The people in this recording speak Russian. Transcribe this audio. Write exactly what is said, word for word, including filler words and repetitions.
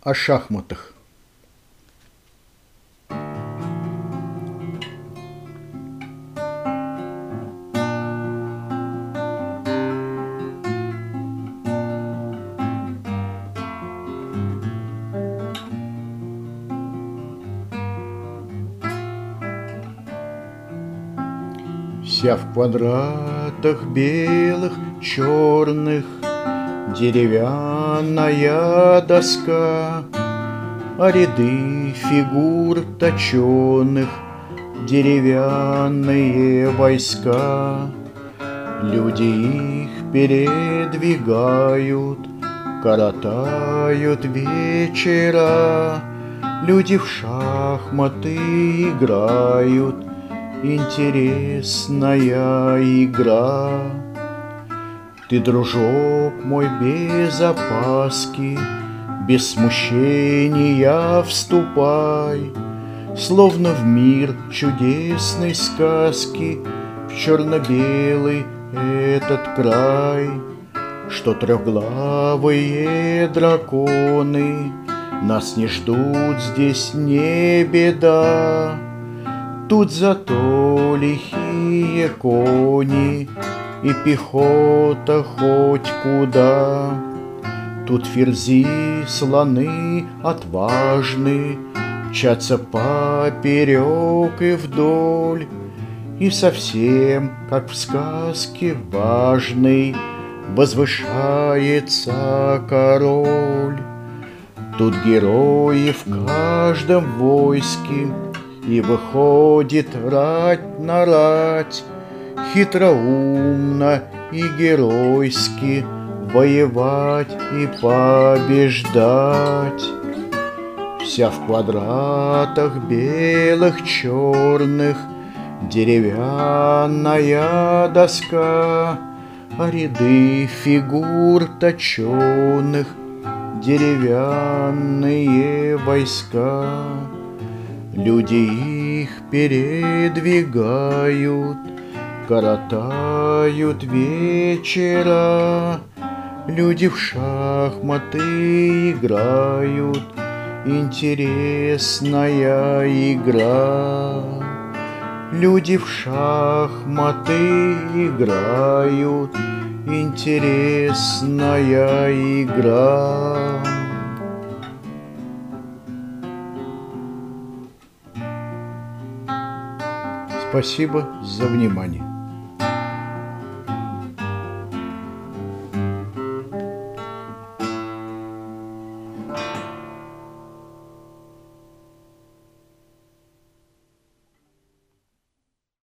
О шахматах. Вся в квадратах белых, черных, деревянная доска, а ряды фигур точеных, деревянные войска. Люди их передвигают, коротают вечера. Люди в шахматы играют, интересная игра. Ты, дружок мой, без опаски, без смущения вступай, словно в мир чудесной сказки, в черно-белый этот край. Что трехглавые драконы нас не ждут, здесь не беда. Тут зато лихие кони и пехота хоть куда. Тут ферзи, слоны отважны, мчатся поперек и вдоль. И совсем, как в сказке важный, возвышается король. Тут герои в каждом войске, и выходит рать на рать, хитроумно и геройски воевать и побеждать. Вся в квадратах белых, черных, деревянная доска, а ряды фигур точеных, деревянные войска. Люди их передвигают, коротают вечера. Люди в шахматы играют, интересная игра. Люди в шахматы играют, интересная игра. Спасибо за внимание.